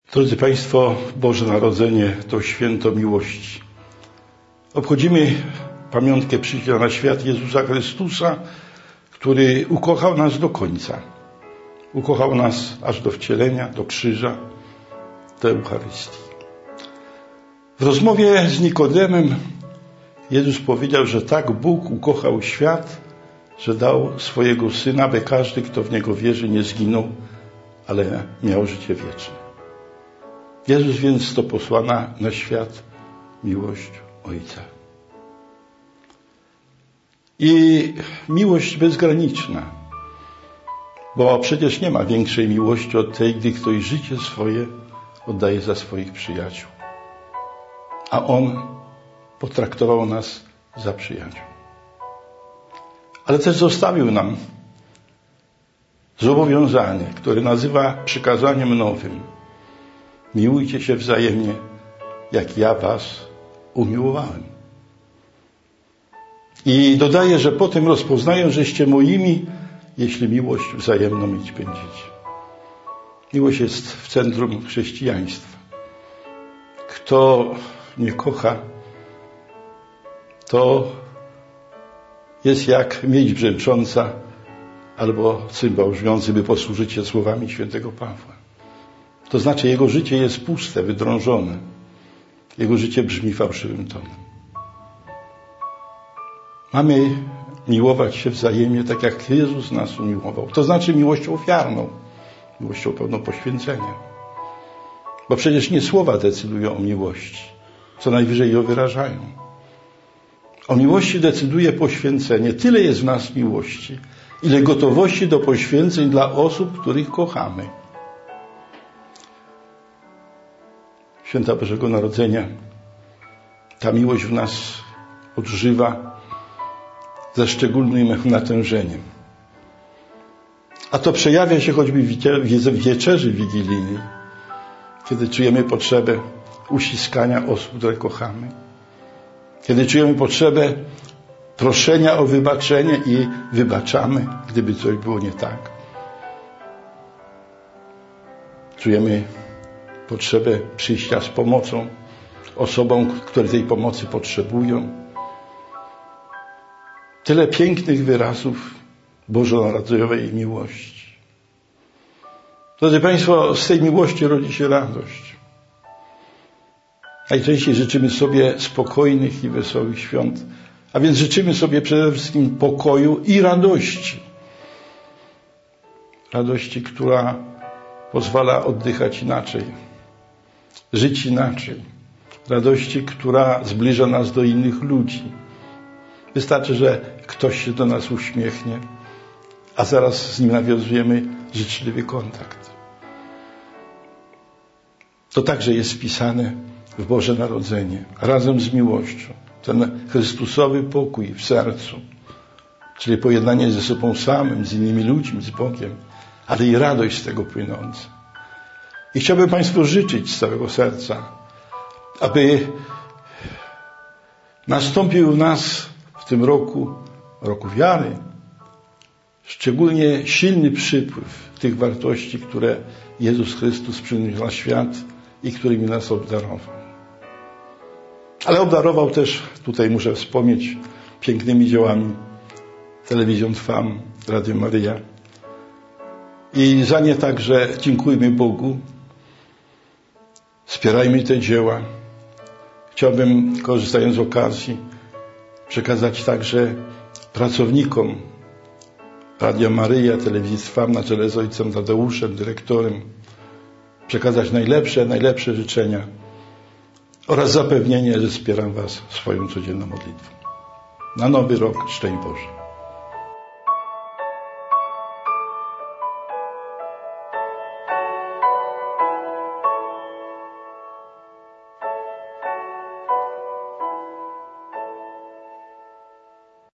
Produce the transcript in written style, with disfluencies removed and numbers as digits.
Drodzy Państwo, Boże Narodzenie to święto miłości. Obchodzimy pamiątkę przyjścia na świat Jezusa Chrystusa, który ukochał nas do końca. Ukochał nas aż do wcielenia, do krzyża, do Eucharystii. W rozmowie z Nikodemem Jezus powiedział, że tak Bóg ukochał świat, że dał swojego Syna, by każdy, kto w Niego wierzy, nie zginął, ale miał życie wieczne. Jezus więc to posłana na świat miłość Ojca. I miłość bezgraniczna, bo przecież nie ma większej miłości od tej, gdy ktoś życie swoje oddaje za swoich przyjaciół. A On potraktował nas za przyjaciół. Ale też zostawił nam zobowiązanie, które nazywa przykazaniem nowym. Miłujcie się wzajemnie, jak ja was umiłowałem. I dodaje, że potem rozpoznają, żeście moimi, jeśli miłość wzajemną mieć będziecie. Miłość jest w centrum chrześcijaństwa. Kto nie kocha, to jest jak miedź brzęcząca albo cymbał brzmiący, by posłużyć się słowami świętego Pawła. To znaczy jego życie jest puste, wydrążone. Jego życie brzmi fałszywym tonem. Mamy miłować się wzajemnie, tak jak Jezus nas umiłował. To znaczy miłością ofiarną, miłością pełną poświęcenia. Bo przecież nie słowa decydują o miłości, co najwyżej ją wyrażają. O miłości decyduje poświęcenie. Tyle jest w nas miłości, ile gotowości do poświęceń dla osób, których kochamy. Święta Bożego Narodzenia, ta miłość w nas odżywa ze szczególnym natężeniem. A to przejawia się choćby w wieczerzy wigilijnej, kiedy czujemy potrzebę uściskania osób, które kochamy. Kiedy czujemy potrzebę proszenia o wybaczenie i wybaczamy, gdyby coś było nie tak. Czujemy potrzebę przyjścia z pomocą osobom, które tej pomocy potrzebują. Tyle pięknych wyrazów bożonarodzeniowej miłości. Drodzy Państwo, z tej miłości rodzi się radość. Najczęściej życzymy sobie spokojnych i wesołych świąt, a więc życzymy sobie przede wszystkim pokoju i radości. Radości, która pozwala oddychać inaczej, żyć inaczej. Radości, która zbliża nas do innych ludzi. Wystarczy, że ktoś się do nas uśmiechnie, a zaraz z nim nawiązujemy życzliwy kontakt. To także jest wpisane w Boże Narodzenie, razem z miłością. Ten Chrystusowy pokój w sercu, czyli pojednanie ze sobą samym, z innymi ludźmi, z Bogiem, ale i radość z tego płynąca. I chciałbym Państwu życzyć z całego serca, aby nastąpił w nas w tym roku wiary, szczególnie silny przypływ tych wartości, które Jezus Chrystus przyniósł na świat i którymi nas obdarował. Ale obdarował też, tutaj muszę wspomnieć, pięknymi dziełami Telewizją Trwam, Radio Maryja. I za nie także dziękujmy Bogu. Wspierajmy te dzieła. Chciałbym, korzystając z okazji, przekazać także pracownikom Radia Maryja, Telewizji Trwam na czele z ojcem Tadeuszem, dyrektorem, przekazać najlepsze życzenia oraz zapewnienie, że wspieram Was swoją codzienną modlitwą. Na Nowy Rok, szczęść Boże.